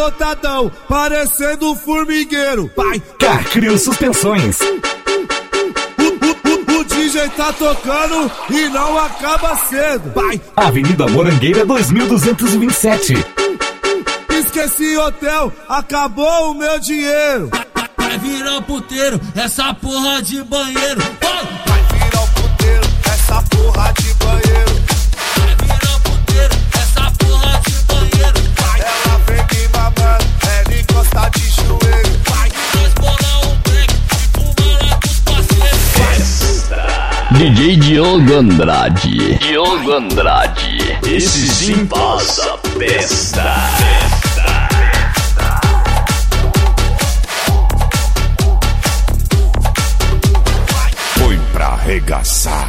lotadão, parecendo um formigueiro. Vai! Cacrio Suspensões. O DJ tá tocando e não acaba cedo. Vai! Avenida Morangueira 2227. Esqueci hotel, acabou o meu dinheiro. Vai virar puteiro, essa porra de banheiro. Vai virar o puteiro, essa porra de banheiro. Vai virar puteiro, essa porra de banheiro. Ela vem me mamando, ela encosta de joelho. Vai nós bolar um break e fumar lá com os parceiros. DJ Diogo Andrade. Diogo Andrade. Esse sim passa festa. Foi pra arregaçar.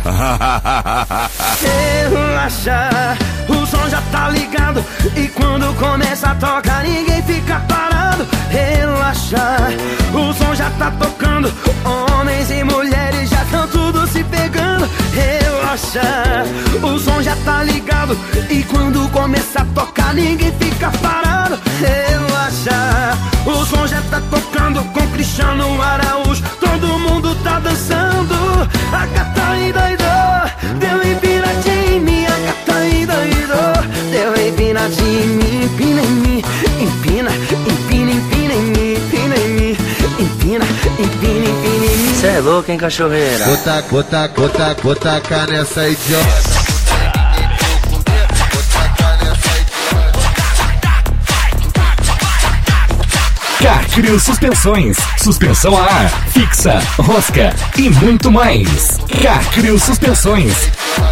Relaxa, o som já tá ligado. E quando começa a tocar, ninguém fica parado. Relaxa, o som já tá tocando. Homens e mulheres já tão tudo se pegando. Relaxa, o som já tá ligado. E quando começa a tocar, ninguém fica parado. Relaxa, o som já tá tocando com Cristiano Araújo. Todo mundo tá dançando. A gata endoidou, deu empinadinha em mim. A gata endoidou, deu empinadinha em mim. Empina em mim, empina, empina, empina em mim. Empina em mim, empina, empina, empina em mim. Cê é louco, hein, cachorreira? Vou tacar nessa idiota. Cacrio Suspensões. Suspensão a ar, fixa, rosca e muito mais. Cacrio Suspensões.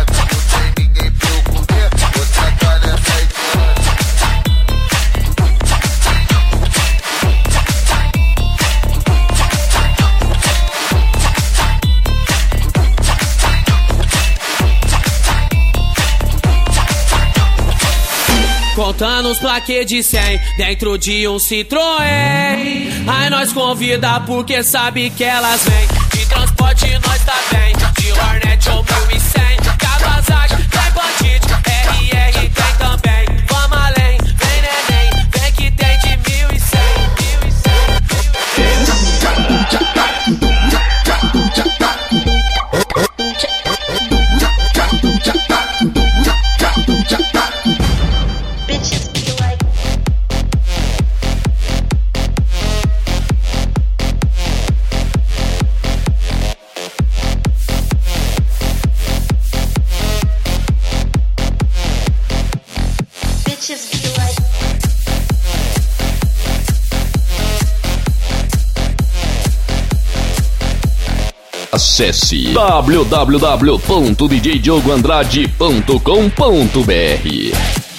Contando os plaquês de 100 dentro de um Citroën. Aí nós convida porque sabe que elas vêm. De transporte nós tá bem, de Hornet ou 1100. Kawasaki, tem Bandit, RR tem também. Vamos além, vem neném, vem que tem de 1100. Acesse www.djdiogoandrade.com.br.